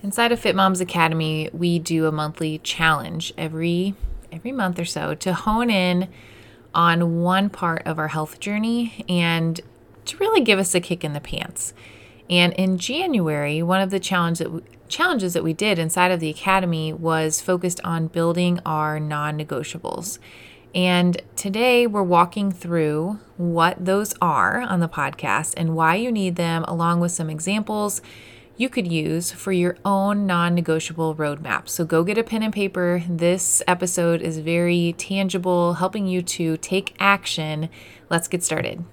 Inside of Fit Moms Academy, we do a monthly challenge every month or so to hone in on one part of our health journey and to really give us a kick in the pants. And in January, one of the challenges that we did inside of the academy was focused on building our non-negotiables. And today we're walking through what those are on the podcast and why you need them, along with some examples you could use for your own non-negotiable roadmap. So go get a pen and paper. This episode is very tangible, helping you to take action. Let's get started.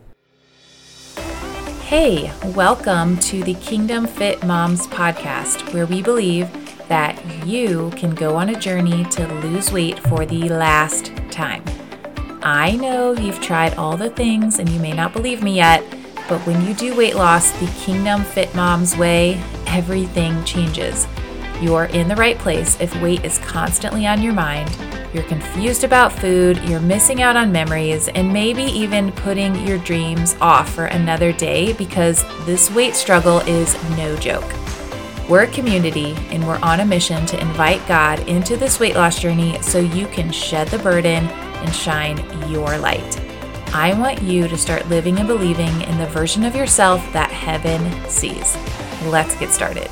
Hey, welcome to the Kingdom Fit Moms podcast, where we believe that you can go on a journey to lose weight for the last time. I know you've tried all the things and you may not believe me yet, but when you do weight loss the Kingdom Fit Moms way, everything changes. You're in the right place if weight is constantly on your mind, you're confused about food, you're missing out on memories, and maybe even putting your dreams off for another day because this weight struggle is no joke. We're a community and we're on a mission to invite God into this weight loss journey so you can shed the burden and shine your light. I want you to start living and believing in the version of yourself that heaven sees. Let's get started.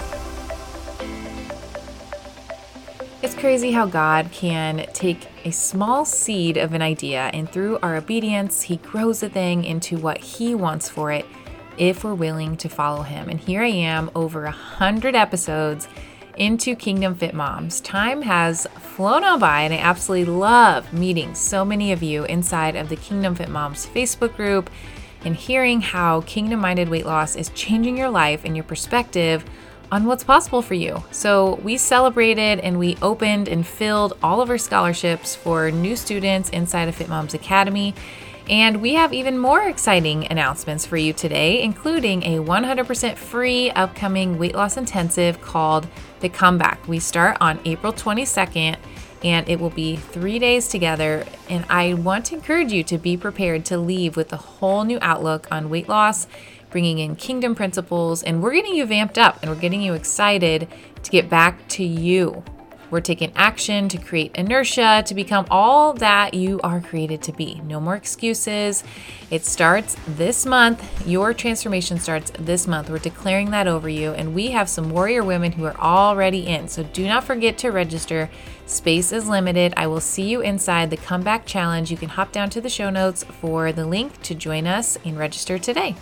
It's crazy how God can take a small seed of an idea and through our obedience, He grows the thing into what He wants for it if we're willing to follow Him. And here I am, over 100 episodes into Kingdom Fit Moms. Time has flown on by and I absolutely love meeting so many of you inside of the Kingdom Fit Moms Facebook group and hearing how kingdom-minded weight loss is changing your life and your perspective on what's possible for you. So we celebrated and we opened and filled all of our scholarships for new students inside of Fit Moms Academy. And we have even more exciting announcements for you today, including a 100% free upcoming weight loss intensive called The Comeback. We start on April 22nd and it will be 3 days together. And I want to encourage you to be prepared to leave with a whole new outlook on weight loss, bringing in kingdom principles, and we're getting you vamped up and we're getting you excited to get back to you. We're taking action to create inertia to become all that you are created to be. No more excuses. It starts this month. Your transformation starts this month. We're declaring that over you. And we have some warrior women who are already in. So do not forget to register. Space is limited. I will see you inside the Comeback Challenge. You can hop down to the show notes for the link to join us and register today.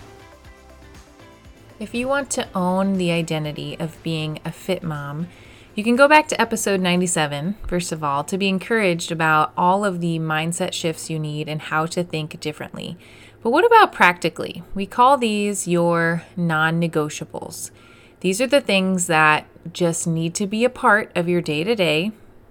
If you want to own the identity of being a fit mom, you can go back to episode 97, first of all, to be encouraged about all of the mindset shifts you need and how to think differently. But what about practically? We call these your non-negotiables. These are the things that just need to be a part of your day-to-day,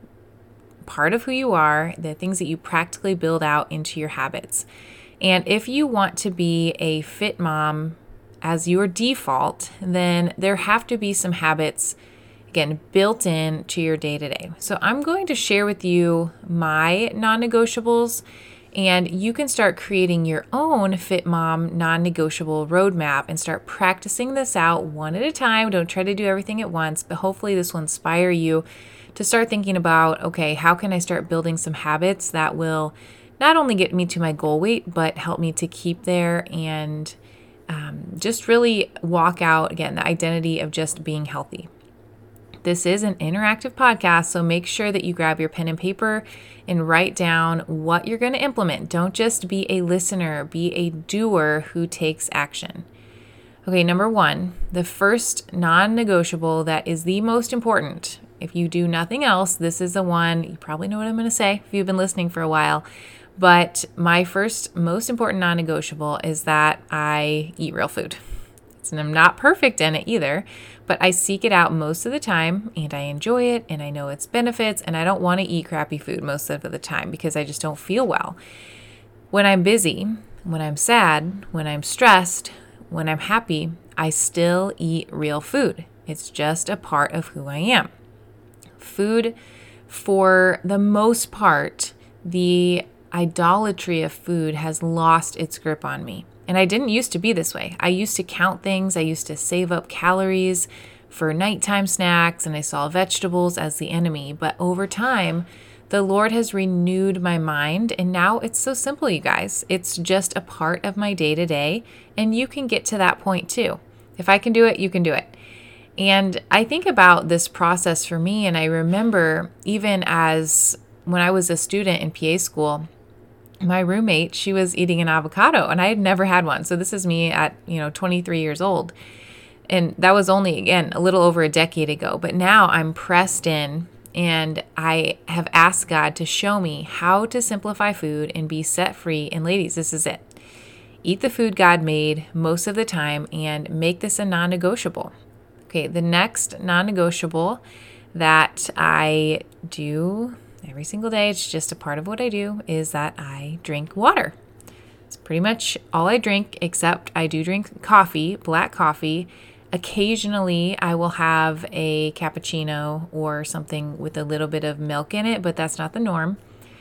part of who you are, the things that you practically build out into your habits. And if you want to be a fit mom as your default, then there have to be some habits again, built in to your day-to-day. So I'm going to share with you my non-negotiables, and you can start creating your own Fit Mom non-negotiable roadmap and start practicing this out one at a time. Don't try to do everything at once, but hopefully this will inspire you to start thinking about, okay, how can I start building some habits that will not only get me to my goal weight, but help me to keep there and just really walk out, again, the identity of just being healthy. This is an interactive podcast, so make sure that you grab your pen and paper and write down what you're going to implement. Don't just be a listener, be a doer who takes action. Okay, number one, the first non-negotiable that is the most important. If you do nothing else, this is the one, you probably know what I'm going to say if you've been listening for a while, but my first most important non-negotiable is that I eat real food. And I'm not perfect in it either, but I seek it out most of the time and I enjoy it and I know its benefits and I don't want to eat crappy food most of the time because I just don't feel well. When I'm busy, when I'm sad, when I'm stressed, when I'm happy, I still eat real food. It's just a part of who I am. Food, for the most part, the idolatry of food has lost its grip on me. And I didn't used to be this way. I used to count things. I used to save up calories for nighttime snacks and I saw vegetables as the enemy. But over time, the Lord has renewed my mind, and now it's so simple, you guys. It's just a part of my day to day, and you can get to that point too. If I can do it, you can do it. And I think about this process for me, and I remember even as when I was a student in PA school, my roommate, she was eating an avocado, and I had never had one. So this is me at, 23 years old. And that was only, again, a little over a decade ago. But now I'm pressed in, and I have asked God to show me how to simplify food and be set free. And ladies, this is it. Eat the food God made most of the time and make this a non-negotiable. Okay, the next non-negotiable that I do every single day, it's just a part of what I do, is that I drink water. It's pretty much all I drink, except I do drink coffee, black coffee. Occasionally, I will have a cappuccino or something with a little bit of milk in it, but that's not the norm.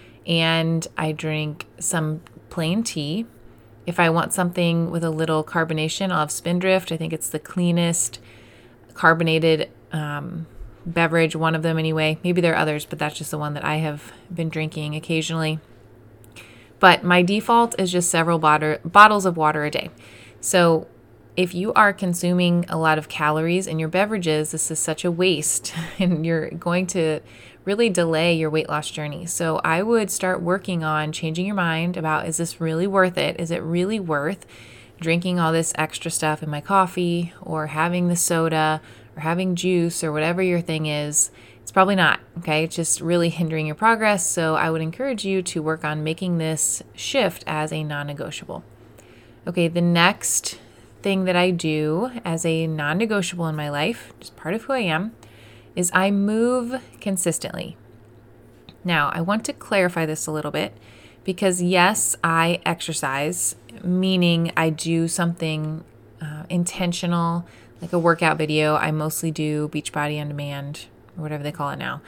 And I drink some plain tea. If I want something with a little carbonation, I'll have Spindrift. I think it's the cleanest carbonated beverage, one of them anyway. Maybe there are others, but that's just the one that I have been drinking occasionally. But my default is just several bottles of water a day. So if you are consuming a lot of calories in your beverages, this is such a waste, and you're going to really delay your weight loss journey. So I would start working on changing your mind about, is this really worth it? Is it really worth drinking all this extra stuff in my coffee, or having the soda, or having juice, or whatever your thing is? It's probably not, okay? It's just really hindering your progress. So I would encourage you to work on making this shift as a non-negotiable. Okay, the next thing that I do as a non-negotiable in my life, just part of who I am, is I move consistently. Now, I want to clarify this a little bit, because yes, I exercise, meaning I do something intentional, like a workout video. I mostly do Beachbody On Demand, or whatever they call it now.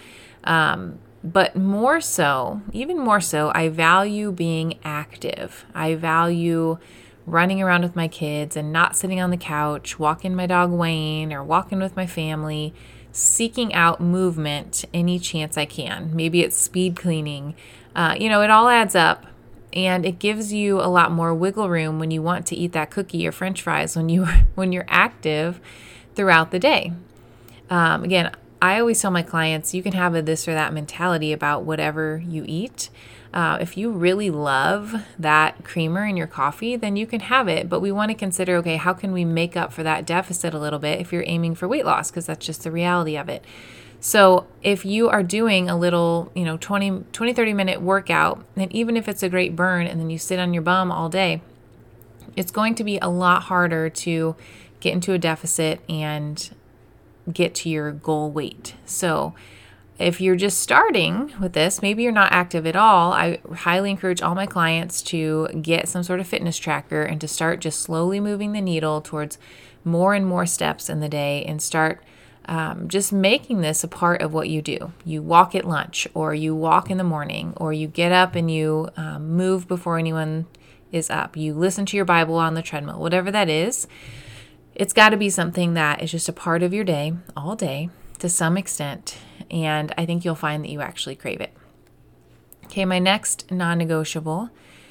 But more so, even more so, I value being active. I value running around with my kids and not sitting on the couch, walking my dog Wayne, or walking with my family, seeking out movement any chance I can. Maybe it's speed cleaning. It all adds up, and it gives you a lot more wiggle room when you want to eat that cookie or French fries when you're active throughout the day. Again, I always tell my clients, you can have a this or that mentality about whatever you eat. If you really love that creamer in your coffee, then you can have it. But we want to consider, okay, how can we make up for that deficit a little bit if you're aiming for weight loss? Because that's just the reality of it. So if you are doing a little, 30 minute workout, and even if it's a great burn and then you sit on your bum all day, it's going to be a lot harder to get into a deficit and get to your goal weight. So if you're just starting with this, maybe you're not active at all, I highly encourage all my clients to get some sort of fitness tracker and to start just slowly moving the needle towards more and more steps in the day, and start just making this a part of what you do. You walk at lunch, or you walk in the morning, or you get up and you move before anyone is up. You listen to your Bible on the treadmill, whatever that is. It's got to be something that is just a part of your day, all day, to some extent. And I think you'll find that you actually crave it. Okay, my next non-negotiable,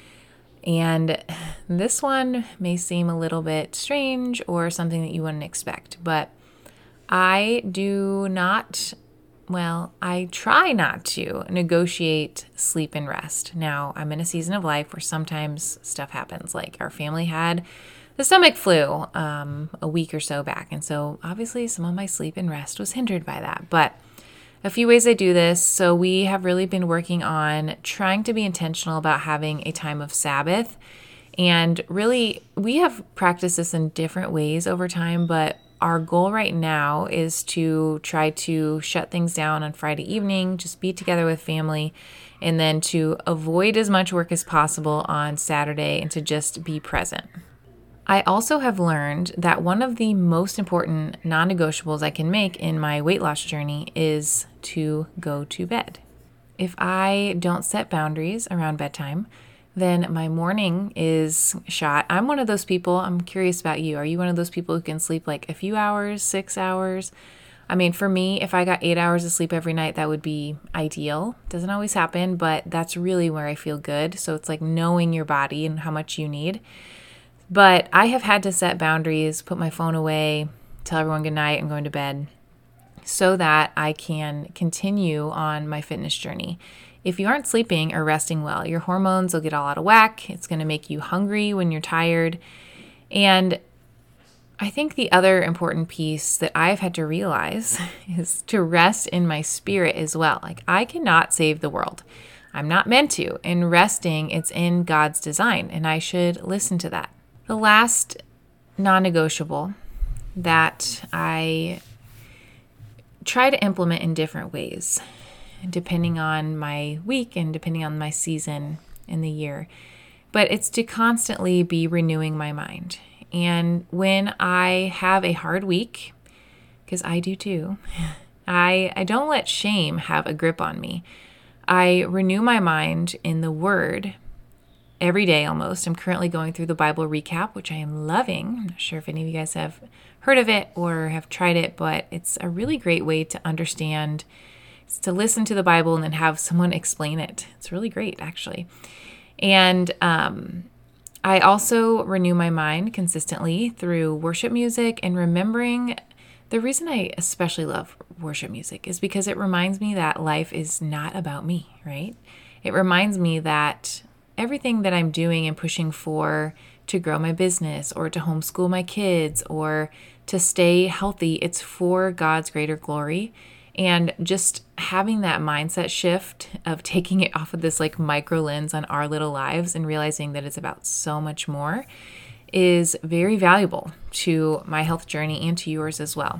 and this one may seem a little bit strange or something that you wouldn't expect, but I try not to negotiate sleep and rest. Now, I'm in a season of life where sometimes stuff happens, like our family had the stomach flu a week or so back. And so obviously some of my sleep and rest was hindered by that. But a few ways I do this. So we have really been working on trying to be intentional about having a time of Sabbath. And really, we have practiced this in different ways over time, but our goal right now is to try to shut things down on Friday evening, just be together with family, and then to avoid as much work as possible on Saturday and to just be present. I also have learned that one of the most important non-negotiables I can make in my weight loss journey is to go to bed. If I don't set boundaries around bedtime, then my morning is shot. I'm one of those people. I'm curious about you. Are you one of those people who can sleep like a few hours, 6 hours? I mean, for me, if I got 8 hours of sleep every night, that would be ideal. Doesn't always happen, but that's really where I feel good. So it's like knowing your body and how much you need. But I have had to set boundaries, put my phone away, tell everyone good night, I'm going to bed, so that I can continue on my fitness journey. If you aren't sleeping or resting well, your hormones will get all out of whack. It's going to make you hungry when you're tired. And I think the other important piece that I've had to realize is to rest in my spirit as well. Like, I cannot save the world. I'm not meant to. And resting, it's in God's design, and I should listen to that. The last non-negotiable that I try to implement in different ways, depending on my week and depending on my season in the year, but it's to constantly be renewing my mind. And when I have a hard week, because I do too, I don't let shame have a grip on me. I renew my mind in the Word every day almost. I'm currently going through the Bible recap, which I am loving. I'm not sure if any of you guys have heard of it or have tried it, but it's a really great way to understand. It's to listen to the Bible and then have someone explain it. It's really great, actually. And I also renew my mind consistently through worship music and remembering. The reason I especially love worship music is because it reminds me that life is not about me, right? It reminds me that everything that I'm doing and pushing for to grow my business or to homeschool my kids or to stay healthy, it's for God's greater glory. And just having that mindset shift of taking it off of this like micro lens on our little lives and realizing that it's about so much more is very valuable to my health journey and to yours as well.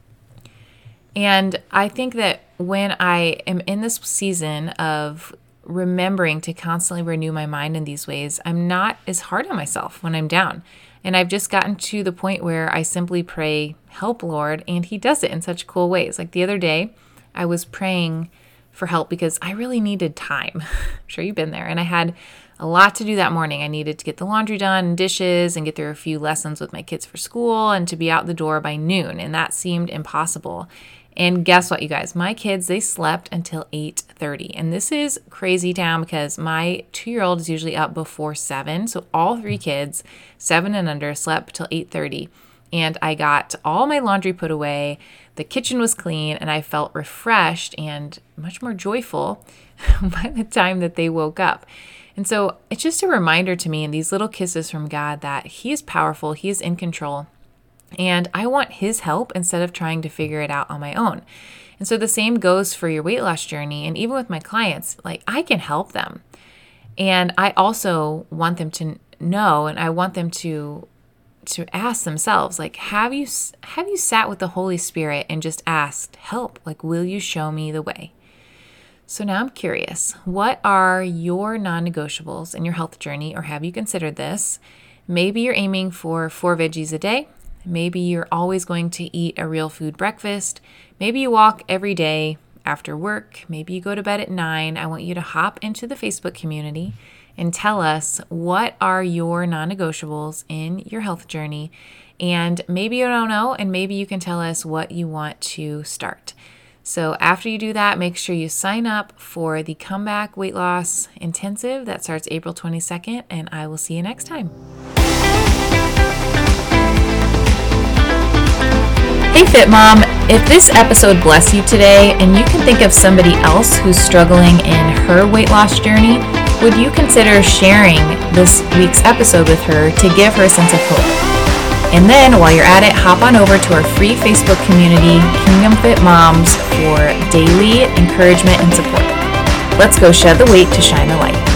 And I think that when I am in this season of remembering to constantly renew my mind in these ways, I'm not as hard on myself when I'm down. And I've just gotten to the point where I simply pray, help, Lord, and He does it in such cool ways. Like the other day, I was praying for help because I really needed time. I'm sure you've been there. And I had a lot to do that morning. I needed to get the laundry done and dishes and get through a few lessons with my kids for school and to be out the door by noon. And that seemed impossible. And guess what, you guys? My kids, they slept until 8:30. And this is crazy town because my 2-year-old is usually up before 7. So all 3 kids, 7 and under, slept till 8:30. And I got all my laundry put away. The kitchen was clean and I felt refreshed and much more joyful by the time that they woke up. And so it's just a reminder to me in these little kisses from God that He is powerful, He is in control. And I want His help instead of trying to figure it out on my own. And so the same goes for your weight loss journey. And even with my clients, like I can help them. And I also want them to know, and I want them to ask themselves, like, have you sat with the Holy Spirit and just asked, help, like, will you show me the way? So now I'm curious, what are your non-negotiables in your health journey, or have you considered this? Maybe you're aiming for 4 veggies a day. Maybe you're always going to eat a real food breakfast. Maybe you walk every day after work. Maybe you go to bed at 9. I want you to hop into the Facebook community and tell us what are your non-negotiables in your health journey. And maybe you don't know, and maybe you can tell us what you want to start. So after you do that, make sure you sign up for the Comeback Weight Loss Intensive that starts April 22nd, and I will see you next time. Hey Fit Mom, if this episode blessed you today and you can think of somebody else who's struggling in her weight loss journey, would you consider sharing this week's episode with her to give her a sense of hope? And then while you're at it, hop on over to our free Facebook community, Kingdom Fit Moms, for daily encouragement and support. Let's go shed the weight to shine the light.